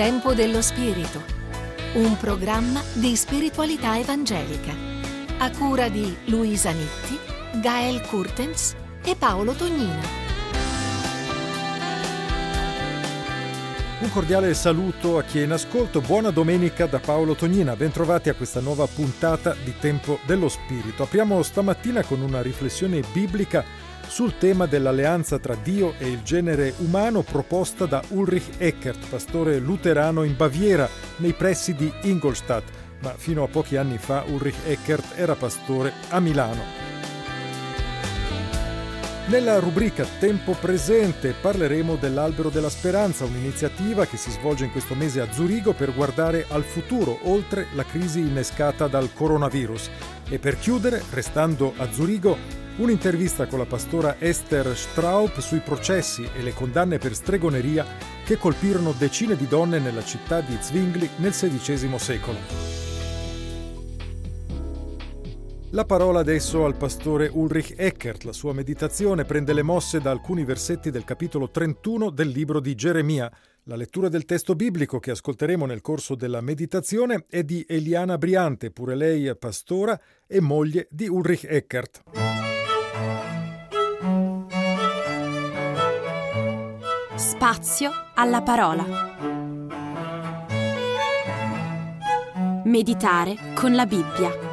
Tempo dello Spirito, un programma di spiritualità evangelica, a cura di Luisa Nitti, Gael Kurtens e Paolo Tognina. Un cordiale saluto a chi è in ascolto, buona domenica da Paolo Tognina, bentrovati a questa nuova puntata di Tempo dello Spirito. Apriamo stamattina con una riflessione biblica sul tema dell'alleanza tra Dio e il genere umano proposta da Ulrich Eckert, pastore luterano in Baviera, nei pressi di Ingolstadt, ma fino a pochi anni fa Ulrich Eckert era pastore a Milano. Nella rubrica Tempo Presente parleremo dell'Albero della Speranza, un'iniziativa che si svolge in questo mese a Zurigo per guardare al futuro, oltre la crisi innescata dal coronavirus. E per chiudere, restando a Zurigo, un'intervista con la pastora Esther Straub sui processi e le condanne per stregoneria che colpirono decine di donne nella città di Zwingli nel XVI secolo. La parola adesso al pastore Ulrich Eckert. La sua meditazione prende le mosse da alcuni versetti del capitolo 31 del libro di Geremia. La lettura del testo biblico che ascolteremo nel corso della meditazione è di Eliana Briante, pure lei pastora e moglie di Ulrich Eckert. Spazio alla parola. Meditare con la Bibbia.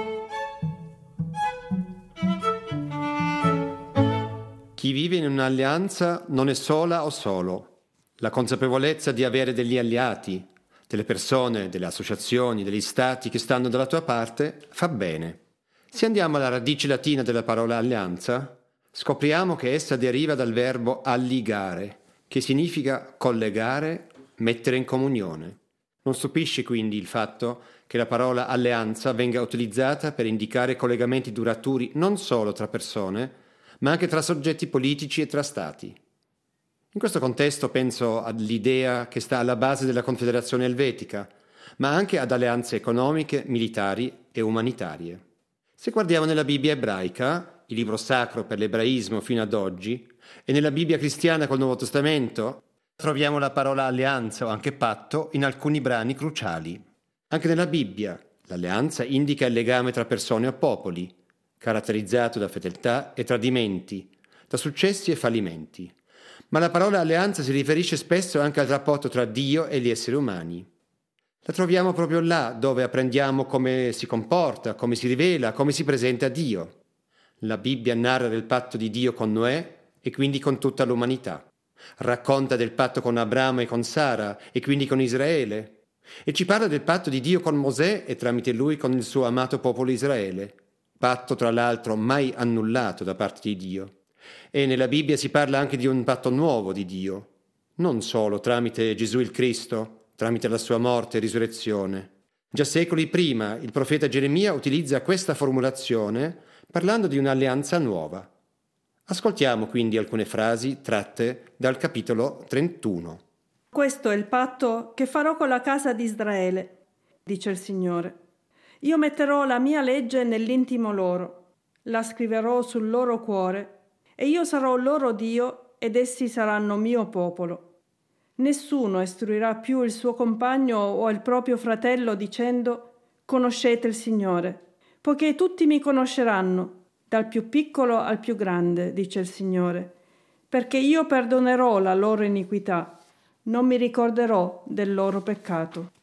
Chi vive in un'alleanza non è sola o solo. La consapevolezza di avere degli alleati, delle persone, delle associazioni, degli stati che stanno dalla tua parte, fa bene. Se andiamo alla radice latina della parola alleanza, scopriamo che essa deriva dal verbo alligare, che significa collegare, mettere in comunione. Non stupisce quindi il fatto che la parola alleanza venga utilizzata per indicare collegamenti duraturi non solo tra persone, ma anche tra soggetti politici e tra stati. In questo contesto penso all'idea che sta alla base della Confederazione Elvetica, ma anche ad alleanze economiche, militari e umanitarie. Se guardiamo nella Bibbia ebraica, il libro sacro per l'ebraismo fino ad oggi, e nella Bibbia cristiana col Nuovo Testamento, troviamo la parola alleanza o anche patto in alcuni brani cruciali. Anche nella Bibbia l'alleanza indica il legame tra persone o popoli, caratterizzato da fedeltà e tradimenti, da successi e fallimenti. Ma la parola alleanza si riferisce spesso anche al rapporto tra Dio e gli esseri umani. La troviamo proprio là dove apprendiamo come si comporta, come si rivela, come si presenta a Dio. La Bibbia narra del patto di Dio con Noè e quindi con tutta l'umanità. Racconta del patto con Abramo e con Sara e quindi con Israele. E ci parla del patto di Dio con Mosè e tramite lui con il suo amato popolo Israele. Patto tra l'altro mai annullato da parte di Dio. E nella Bibbia si parla anche di un patto nuovo di Dio, non solo tramite Gesù il Cristo, tramite la sua morte e risurrezione. Già secoli prima il profeta Geremia utilizza questa formulazione parlando di un'alleanza nuova. Ascoltiamo quindi alcune frasi tratte dal capitolo 31. Questo è il patto che farò con la casa di Israele, dice il Signore. Io metterò la mia legge nell'intimo loro, la scriverò sul loro cuore, e io sarò loro Dio ed essi saranno mio popolo. Nessuno istruirà più il suo compagno o il proprio fratello dicendo «Conoscete il Signore», poiché tutti mi conosceranno, dal più piccolo al più grande, dice il Signore, perché io perdonerò la loro iniquità, non mi ricorderò del loro peccato.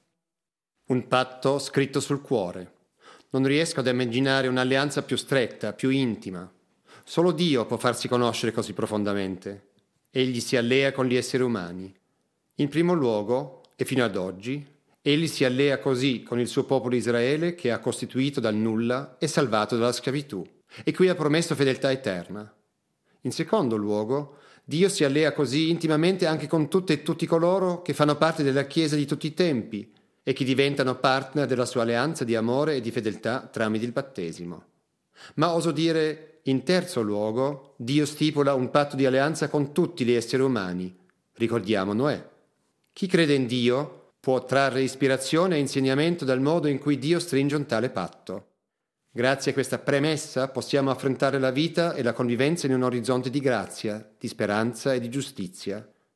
Un patto scritto sul cuore. Non riesco ad immaginare un'alleanza più stretta, più intima. Solo Dio può farsi conoscere così profondamente. Egli si allea con gli esseri umani. In primo luogo, e fino ad oggi, egli si allea così con il suo popolo Israele che ha costituito dal nulla e salvato dalla schiavitù, e cui ha promesso fedeltà eterna. In secondo luogo, Dio si allea così intimamente anche con tutte e tutti coloro che fanno parte della Chiesa di tutti i tempi, e che diventano partner della sua alleanza di amore e di fedeltà tramite il battesimo. Ma oso dire, in terzo luogo, Dio stipula un patto di alleanza con tutti gli esseri umani. Ricordiamo Noè. Chi crede in Dio può trarre ispirazione e insegnamento dal modo in cui Dio stringe un tale patto. Grazie a questa premessa possiamo affrontare la vita e la convivenza in un orizzonte di grazia, di speranza e di giustizia.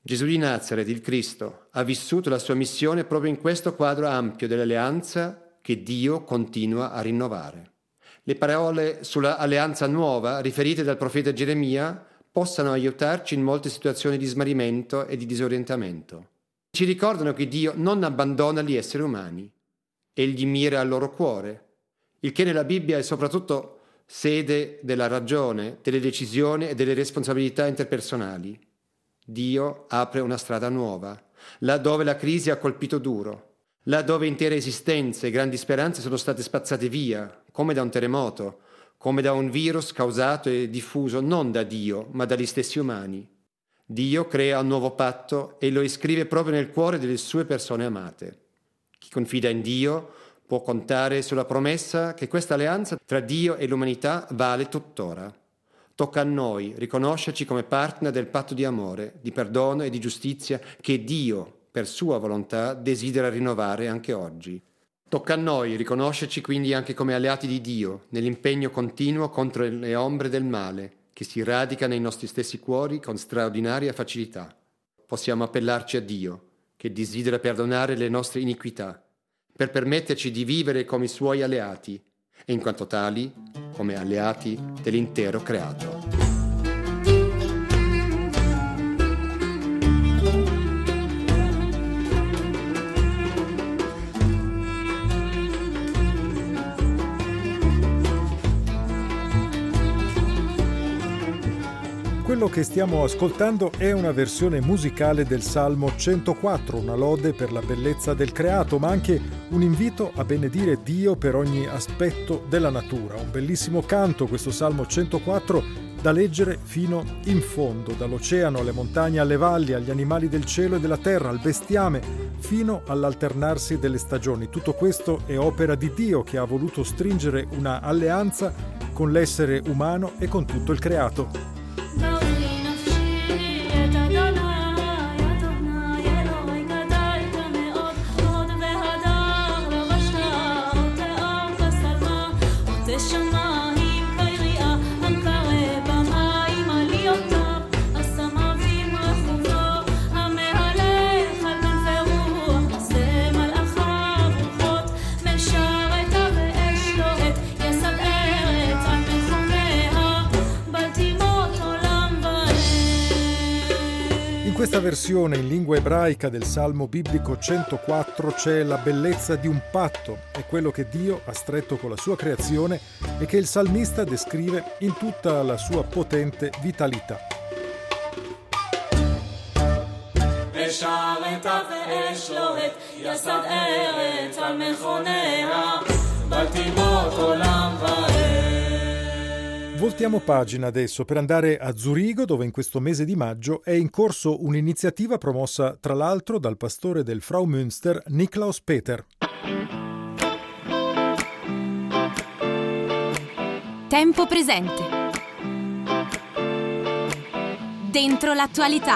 Gesù di Nazaret, il Cristo, ha vissuto la sua missione proprio in questo quadro ampio dell'alleanza che Dio continua a rinnovare. Le parole sulla alleanza nuova riferite dal profeta Geremia possano aiutarci in molte situazioni di smarrimento e di disorientamento. Ci ricordano che Dio non abbandona gli esseri umani. Egli mira al loro cuore, il che nella Bibbia è soprattutto sede della ragione, delle decisioni e delle responsabilità interpersonali. Dio apre una strada nuova, là dove la crisi ha colpito duro, là dove intere esistenze e grandi speranze sono state spazzate via, come da un terremoto, come da un virus causato e diffuso non da Dio, ma dagli stessi umani. Dio crea un nuovo patto e lo iscrive proprio nel cuore delle sue persone amate. Chi confida in Dio può contare sulla promessa che questa alleanza tra Dio e l'umanità vale tuttora. Tocca a noi riconoscerci come partner del patto di amore, di perdono e di giustizia che Dio, per sua volontà, desidera rinnovare anche oggi. Tocca a noi riconoscerci quindi anche come alleati di Dio nell'impegno continuo contro le ombre del male che si radica nei nostri stessi cuori con straordinaria facilità. Possiamo appellarci a Dio, che desidera perdonare le nostre iniquità, per permetterci di vivere come i suoi alleati e in quanto tali come alleati dell'intero creato. Quello che stiamo ascoltando è una versione musicale del Salmo 104, una lode per la bellezza del creato, ma anche un invito a benedire Dio per ogni aspetto della natura. Un bellissimo canto questo Salmo 104 da leggere fino in fondo, dall'oceano alle montagne, alle valli, agli animali del cielo e della terra, al bestiame, fino all'alternarsi delle stagioni. Tutto questo è opera di Dio che ha voluto stringere una alleanza con l'essere umano e con tutto il creato. In questa versione in lingua ebraica del Salmo biblico 104 c'è la bellezza di un patto, è quello che Dio ha stretto con la sua creazione e che il salmista descrive in tutta la sua potente vitalità. Voltiamo pagina adesso per andare a Zurigo, dove in questo mese di maggio è in corso un'iniziativa promossa tra l'altro dal pastore del Fraumünster Niklaus Peter. Tempo presente. Dentro l'attualità.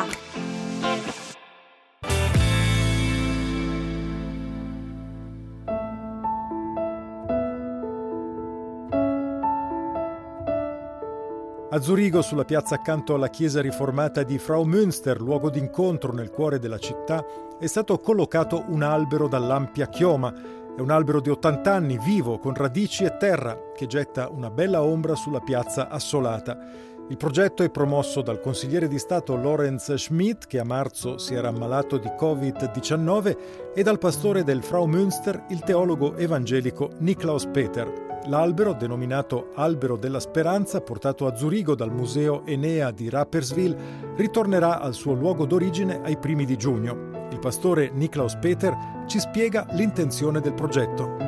A Zurigo, sulla piazza accanto alla chiesa riformata di Fraumünster, luogo d'incontro nel cuore della città, è stato collocato un albero dall'ampia chioma. È un albero di 80 anni, vivo, con radici e terra, che getta una bella ombra sulla piazza assolata. Il progetto è promosso dal consigliere di Stato Lorenz Schmidt, che a marzo si era ammalato di Covid-19, e dal pastore del Fraumünster, il teologo evangelico Niklaus Peter. L'albero, denominato Albero della Speranza, portato a Zurigo dal Museo Enea di Rapperswil, ritornerà al suo luogo d'origine ai primi di giugno. Il pastore Niklaus Peter ci spiega l'intenzione del progetto.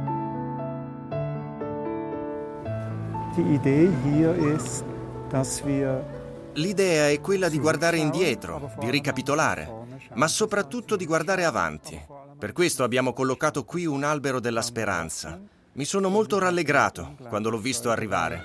L'idea è quella di guardare indietro, di ricapitolare, ma soprattutto di guardare avanti. Per questo abbiamo collocato qui un albero della speranza. Mi sono molto rallegrato quando l'ho visto arrivare.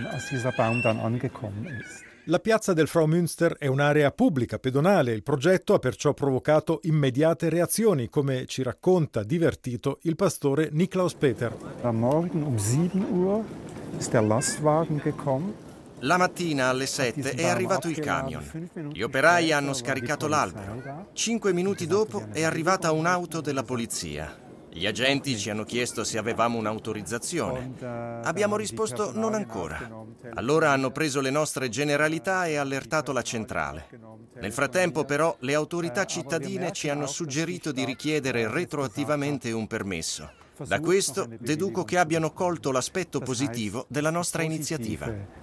La piazza del Fraumünster è un'area pubblica, pedonale. Il progetto ha perciò provocato immediate reazioni, come ci racconta divertito il pastore Niklaus Peter. La mattina alle 7 è arrivato il camion. Gli operai hanno scaricato l'albero. 5 minuti dopo è arrivata un'auto della polizia. Gli agenti ci hanno chiesto se avevamo un'autorizzazione. Abbiamo risposto non ancora. Allora hanno preso le nostre generalità e allertato la centrale. Nel frattempo, però, le autorità cittadine ci hanno suggerito di richiedere retroattivamente un permesso. Da questo deduco che abbiano colto l'aspetto positivo della nostra iniziativa.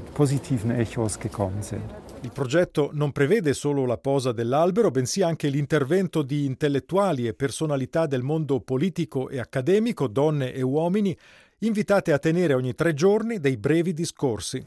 Il progetto non prevede solo la posa dell'albero, bensì anche l'intervento di intellettuali e personalità del mondo politico e accademico, donne e uomini, invitate a tenere ogni 3 giorni dei brevi discorsi.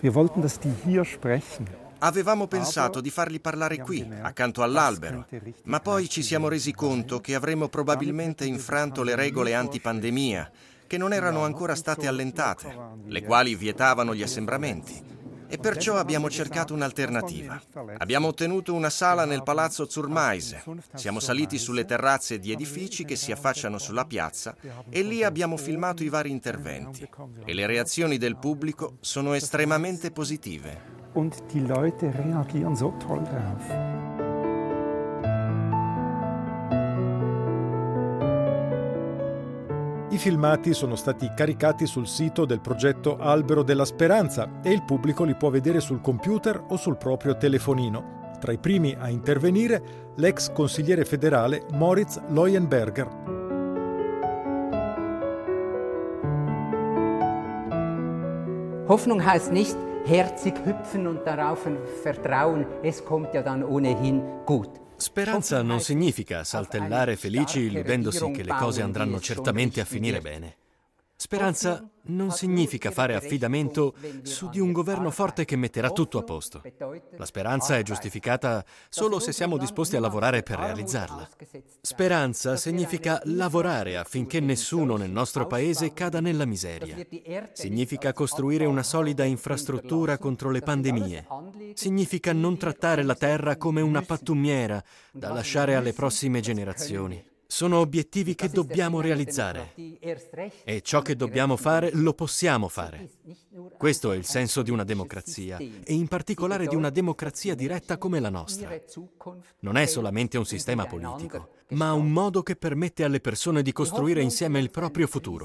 Avevamo pensato di farli parlare qui, accanto all'albero, ma poi ci siamo resi conto che avremmo probabilmente infranto le regole antipandemia, che non erano ancora state allentate, le quali vietavano gli assembramenti. E perciò abbiamo cercato un'alternativa. Abbiamo ottenuto una sala nel palazzo Zurmeise. Siamo saliti sulle terrazze di edifici che si affacciano sulla piazza e lì abbiamo filmato i vari interventi. E le reazioni del pubblico sono estremamente positive. Und die Leute reagieren so toll drauf. I filmati sono stati caricati sul sito del progetto Albero della Speranza e il pubblico li può vedere sul computer o sul proprio telefonino. Tra i primi a intervenire l'ex consigliere federale Moritz Leuenberger. Hoffnung heißt nicht herzig hüpfen und darauf vertrauen, es kommt ja dann ohnehin gut. Speranza non significa saltellare felici illudendosi che le cose andranno certamente a finire bene. Speranza non significa fare affidamento su di un governo forte che metterà tutto a posto. La speranza è giustificata solo se siamo disposti a lavorare per realizzarla. Speranza significa lavorare affinché nessuno nel nostro paese cada nella miseria. Significa costruire una solida infrastruttura contro le pandemie. Significa non trattare la terra come una pattumiera da lasciare alle prossime generazioni. Sono obiettivi che dobbiamo realizzare e ciò che dobbiamo fare lo possiamo fare. Questo è il senso di una democrazia e in particolare di una democrazia diretta come la nostra. Non è solamente un sistema politico, ma un modo che permette alle persone di costruire insieme il proprio futuro.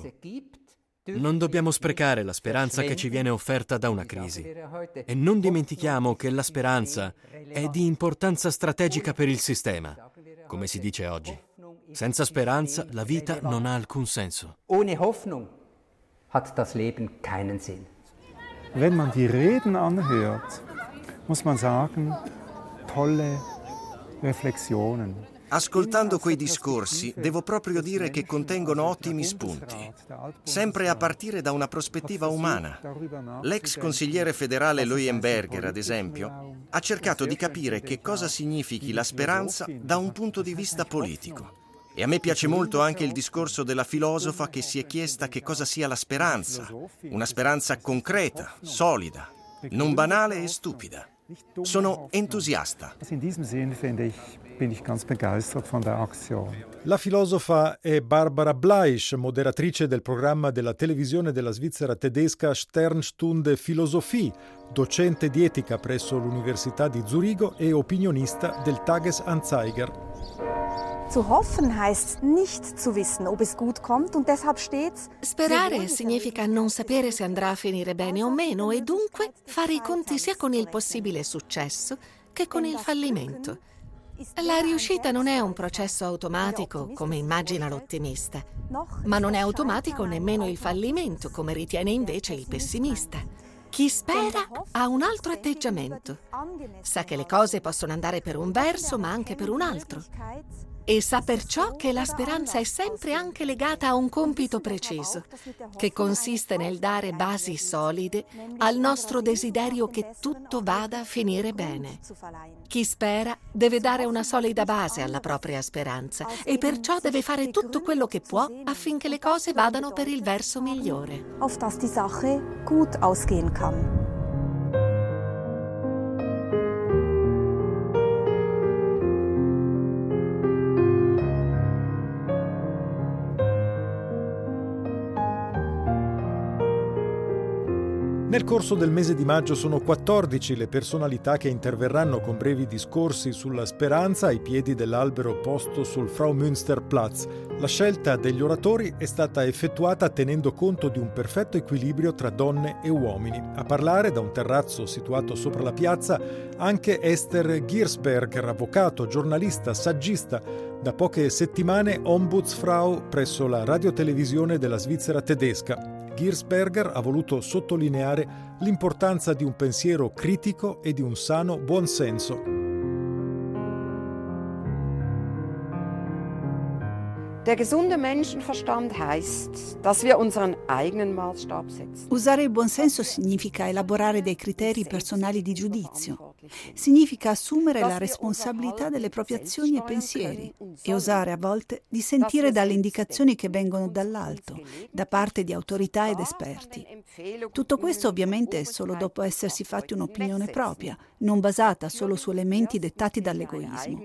Non dobbiamo sprecare la speranza che ci viene offerta da una crisi e non dimentichiamo che la speranza è di importanza strategica per il sistema, come si dice oggi. Senza speranza la vita non ha alcun senso. Ohne Hoffnung hat das Leben keinen Sinn. Wenn man die Reden anhört, muss man sagen, tolle Riflessionen. Ascoltando quei discorsi, devo proprio dire che contengono ottimi spunti, sempre a partire da una prospettiva umana. L'ex consigliere federale Leuenberger, ad esempio, ha cercato di capire che cosa significhi la speranza da un punto di vista politico. E a me piace molto anche il discorso della filosofa che si è chiesta che cosa sia la speranza. Una speranza concreta, solida, non banale e stupida. Sono entusiasta. In diesem Sinne bin ich ganz begeistert von der Aktion. La filosofa è Barbara Bleisch, moderatrice del programma della televisione della Svizzera tedesca Sternstunde Philosophie, docente di etica presso l'Università di Zurigo e opinionista del Tages-Anzeiger. Zu hoffen heißt nicht zu wissen, ob es gut kommt und deshalb steht's. Sperare significa non sapere se andrà a finire bene o meno e dunque fare i conti sia con il possibile successo che con il fallimento. La riuscita non è un processo automatico, come immagina l'ottimista, ma non è automatico nemmeno il fallimento, come ritiene invece il pessimista. Chi spera ha un altro atteggiamento. Sa che le cose possono andare per un verso, ma anche per un altro. E sa perciò che la speranza è sempre anche legata a un compito preciso, che consiste nel dare basi solide al nostro desiderio che tutto vada a finire bene. Chi spera deve dare una solida base alla propria speranza e perciò deve fare tutto quello che può affinché le cose vadano per il verso migliore. Auf dass die Sache gut ausgehen kann. Nel corso del mese di maggio sono 14 le personalità che interverranno con brevi discorsi sulla speranza ai piedi dell'albero posto sul Fraumünsterplatz. La scelta degli oratori è stata effettuata tenendo conto di un perfetto equilibrio tra donne e uomini. A parlare, da un terrazzo situato sopra la piazza, anche Esther Giersberger, avvocato, giornalista, saggista, da poche settimane Ombudsfrau presso la radiotelevisione della Svizzera tedesca. Giersberger ha voluto sottolineare l'importanza di un pensiero critico e di un sano buonsenso. Der gesunde Menschenverstand heißt, dass wir unseren eigenen Maßstab setzen. Usare il buonsenso significa elaborare dei criteri personali di giudizio. Significa assumere la responsabilità delle proprie azioni e pensieri e osare a volte di sentire dalle indicazioni che vengono dall'alto, da parte di autorità ed esperti. Tutto questo ovviamente solo dopo essersi fatti un'opinione propria, non basata solo su elementi dettati dall'egoismo.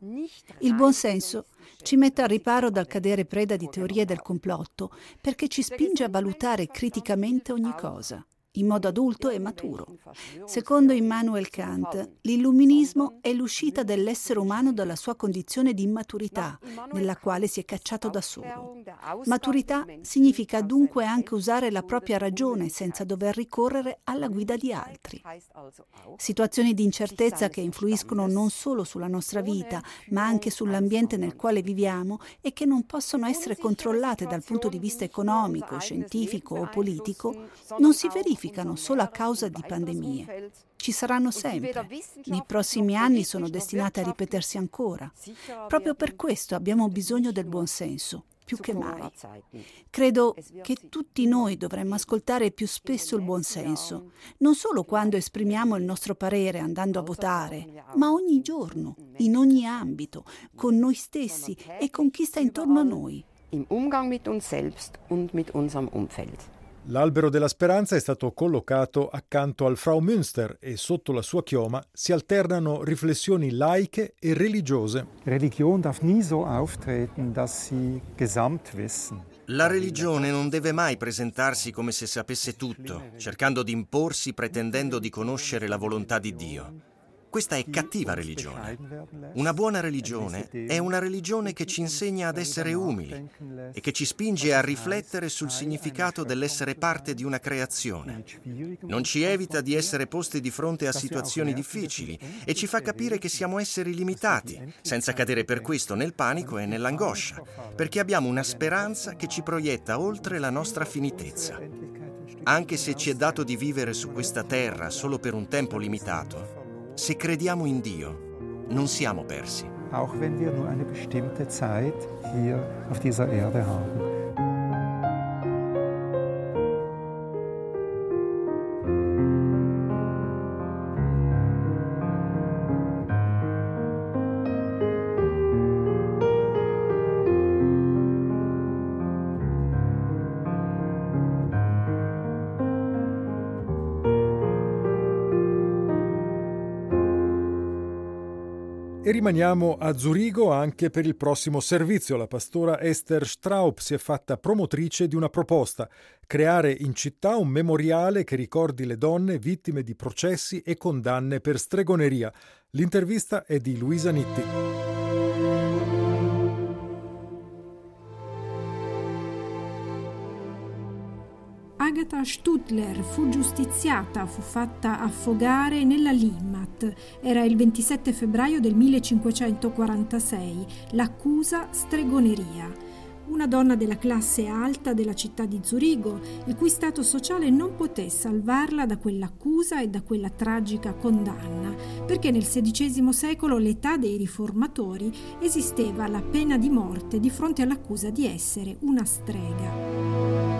Il buonsenso ci mette al riparo dal cadere preda di teorie del complotto perché ci spinge a valutare criticamente ogni cosa, in modo adulto e maturo. Secondo Immanuel Kant, l'illuminismo è l'uscita dell'essere umano dalla sua condizione di immaturità, nella quale si è cacciato da solo. Maturità significa dunque anche usare la propria ragione senza dover ricorrere alla guida di altri. Situazioni di incertezza che influiscono non solo sulla nostra vita, ma anche sull'ambiente nel quale viviamo e che non possono essere controllate dal punto di vista economico, scientifico o politico, non si verificano solo a causa di pandemie. Ci saranno sempre. Nei prossimi anni sono destinate a ripetersi ancora. Proprio per questo abbiamo bisogno del buonsenso, più che mai. Credo che tutti noi dovremmo ascoltare più spesso il buonsenso, non solo quando esprimiamo il nostro parere andando a votare, ma ogni giorno, in ogni ambito, con noi stessi e con chi sta intorno a noi. Im Umgang mit uns selbst und mit unserem Umfeld. L'albero della speranza è stato collocato accanto al Fraumünster e sotto la sua chioma si alternano riflessioni laiche e religiose. Religion darf nie so auftreten, dass sie Gesamtwissen. La religione non deve mai presentarsi come se sapesse tutto, cercando di imporsi pretendendo di conoscere la volontà di Dio. Questa è cattiva religione. Una buona religione è una religione che ci insegna ad essere umili e che ci spinge a riflettere sul significato dell'essere parte di una creazione. Non ci evita di essere posti di fronte a situazioni difficili e ci fa capire che siamo esseri limitati, senza cadere per questo nel panico e nell'angoscia, perché abbiamo una speranza che ci proietta oltre la nostra finitezza. Anche se ci è dato di vivere su questa terra solo per un tempo limitato, se crediamo in Dio, non siamo persi. Auch wenn wir nur eine bestimmte Zeit hier auf dieser Erde haben. E rimaniamo a Zurigo anche per il prossimo servizio. La pastora Esther Straub si è fatta promotrice di una proposta: creare in città un memoriale che ricordi le donne vittime di processi e condanne per stregoneria. L'intervista è di Luisa Nitti. Agatha Stutler fu giustiziata, fu fatta affogare nella Limmat. Era il 27 febbraio del 1546. L'accusa stregoneria. Una donna della classe alta della città di Zurigo, il cui stato sociale non poté salvarla da quell'accusa e da quella tragica condanna, perché nel XVI secolo, l'età dei riformatori, esisteva la pena di morte di fronte all'accusa di essere una strega.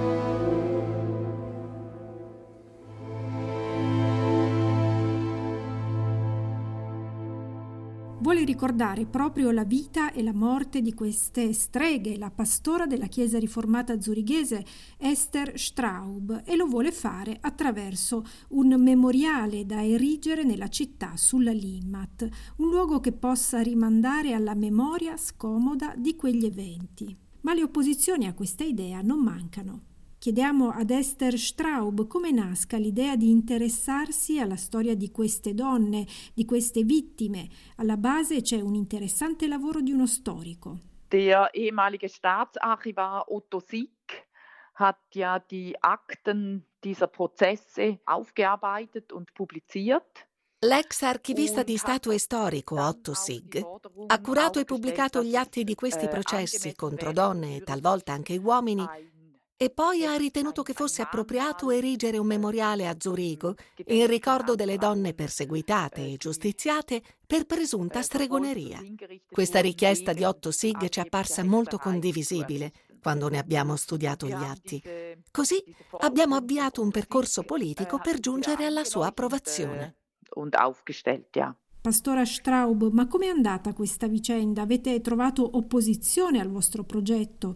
Vuole ricordare proprio la vita e la morte di queste streghe, la pastora della Chiesa riformata zurighese Esther Straub, e lo vuole fare attraverso un memoriale da erigere nella città sulla Limmat, un luogo che possa rimandare alla memoria scomoda di quegli eventi. Ma le opposizioni a questa idea non mancano. Chiediamo ad Esther Straub come nasca l'idea di interessarsi alla storia di queste donne, di queste vittime. Alla base c'è un interessante lavoro di uno storico. Der ehemalige Staatsarchivar Otto Sigg hat ja die Akten dieser Prozesse aufgearbeitet und publiziert. L'ex archivista di Stato e storico Otto Sigg ha curato e pubblicato gli atti di questi processi contro donne e talvolta anche uomini, e poi ha ritenuto che fosse appropriato erigere un memoriale a Zurigo in ricordo delle donne perseguitate e giustiziate per presunta stregoneria. Questa richiesta di Otto Sigg ci è apparsa molto condivisibile quando ne abbiamo studiato gli atti. Così abbiamo avviato un percorso politico per giungere alla sua approvazione. Pastora Straub, ma com'è andata questa vicenda? Avete trovato opposizione al vostro progetto?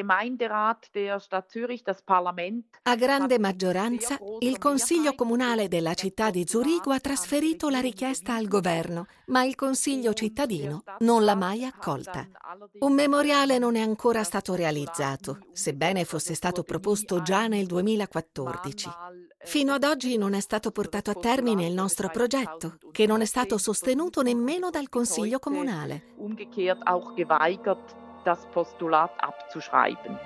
A grande maggioranza, il Consiglio Comunale della città di Zurigo ha trasferito la richiesta al governo, ma il Consiglio cittadino non l'ha mai accolta. Un memoriale non è ancora stato realizzato, sebbene fosse stato proposto già nel 2014. Fino ad oggi non è stato portato a termine il nostro progetto, che non è stato sostenuto nemmeno dal Consiglio Comunale. Umgekehrt auch geweigert, das Postulat abzuschreiben.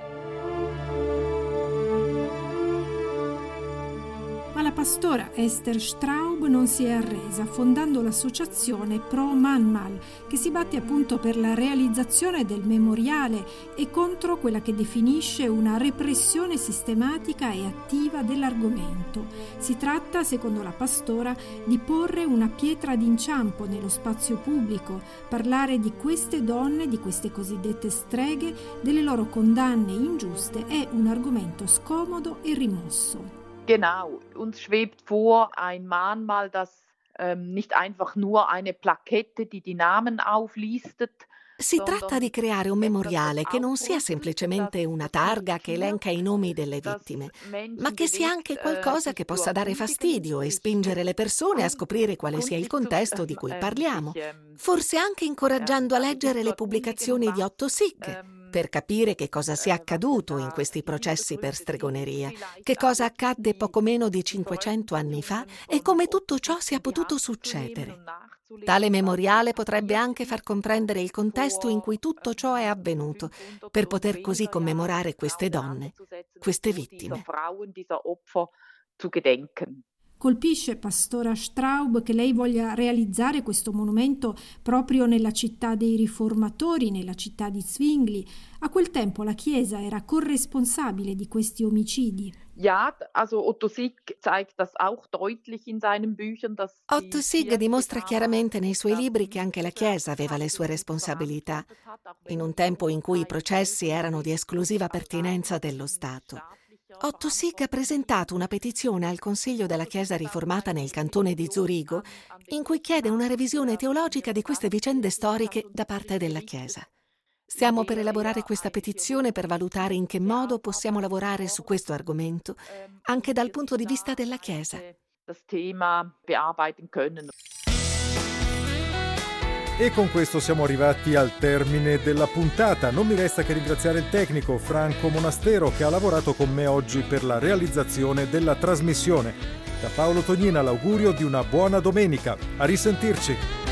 Ma la pastora Esther Straub non si è arresa, fondando l'associazione Pro Manmal, che si batte appunto per la realizzazione del memoriale e contro quella che definisce una repressione sistematica e attiva dell'argomento. Si tratta, secondo la pastora, di porre una pietra d'inciampo nello spazio pubblico, parlare di queste donne, di queste cosiddette streghe, delle loro condanne ingiuste è un argomento scomodo e rimosso. Genau, uns schwebt vor ein Mahnmal, das nicht einfach nur eine Plakette, die die Namen auflistet. Si tratta di creare un memoriale che non sia semplicemente una targa che elenca i nomi delle vittime, ma che sia anche qualcosa che possa dare fastidio e spingere le persone a scoprire quale sia il contesto di cui parliamo, forse anche incoraggiando a leggere le pubblicazioni di Otto Sigg, per capire che cosa sia accaduto in questi processi per stregoneria, che cosa accadde poco meno di 500 anni fa e come tutto ciò sia potuto succedere. Tale memoriale potrebbe anche far comprendere il contesto in cui tutto ciò è avvenuto, per poter così commemorare queste donne, queste vittime. Colpisce, pastora Straub, che lei voglia realizzare questo monumento proprio nella città dei riformatori, nella città di Zwingli. A quel tempo la Chiesa era corresponsabile di questi omicidi. Ja, also Otto Sigg zeigt das auch deutlich in seinen Büchern, dass Otto Sigg dimostra chiaramente nei suoi libri che anche la Chiesa aveva le sue responsabilità, in un tempo in cui i processi erano di esclusiva pertinenza dello Stato. Otto Sigg ha presentato una petizione al Consiglio della Chiesa riformata nel cantone di Zurigo, in cui chiede una revisione teologica di queste vicende storiche da parte della Chiesa. Stiamo per elaborare questa petizione per valutare in che modo possiamo lavorare su questo argomento, anche dal punto di vista della Chiesa. E con questo siamo arrivati al termine della puntata. Non mi resta che ringraziare il tecnico Franco Monastero che ha lavorato con me oggi per la realizzazione della trasmissione. Da Paolo Tognina l'augurio di una buona domenica. A risentirci!